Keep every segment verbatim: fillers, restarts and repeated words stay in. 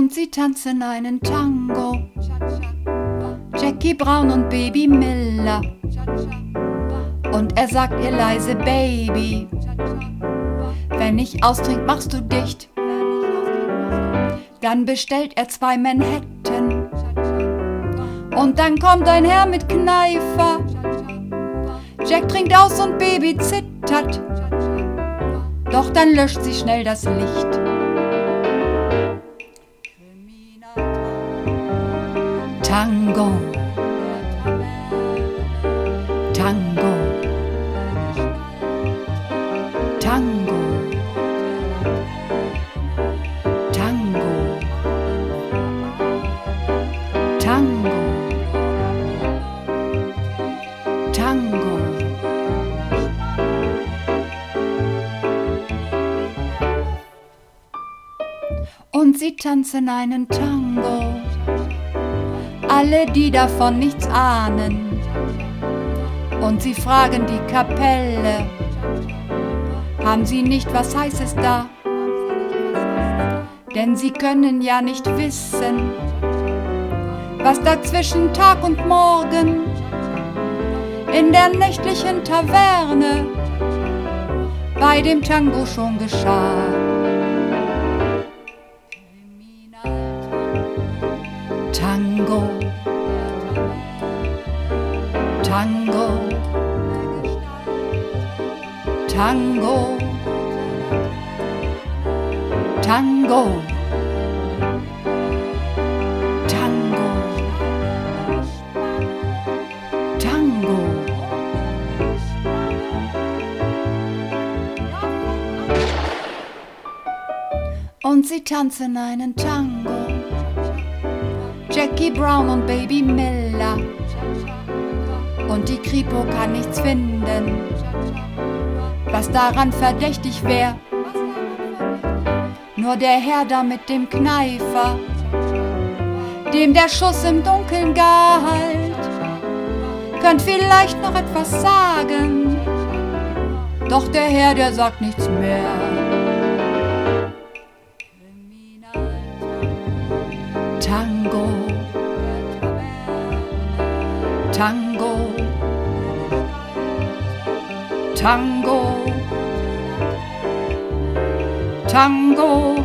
und sie tanzen einen Tango. Jackie Brown und Baby Miller. Und er sagt ihr leise: Baby, wenn ich austrink, machst du dicht. Dann bestellt er zwei Manhattan. Und dann kommt ein Herr mit Kneifer. Jack trinkt aus und Baby zittert. Doch dann löscht sie schnell das Licht. Tango, Tango, Tango, Tango, Tango, Tango. Und sie tanzen einen Tango. Alle, die davon nichts ahnen. Und sie fragen die Kapelle: Haben Sie nicht was Heißes da? Denn sie können ja nicht wissen, was da zwischen Tag und Morgen in der nächtlichen Taverne bei dem Tango schon geschah. Tango, Tango, Tango, Tango, Tango, Tango. Und sie tanzen einen Tango. Jackie Brown und Baby Miller. Und die Kripo kann nichts finden, was daran verdächtig wär. Nur der Herr da mit dem Kneifer, dem der Schuss im Dunkeln galt, könnt vielleicht noch etwas sagen. Doch der Herr, der sagt nichts mehr. Tango, Tango, Tango, Tango,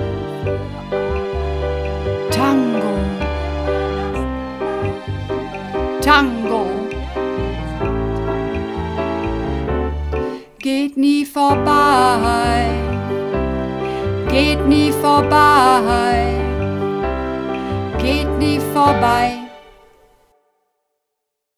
Tango, Tango. Geht nie vorbei, geht nie vorbei,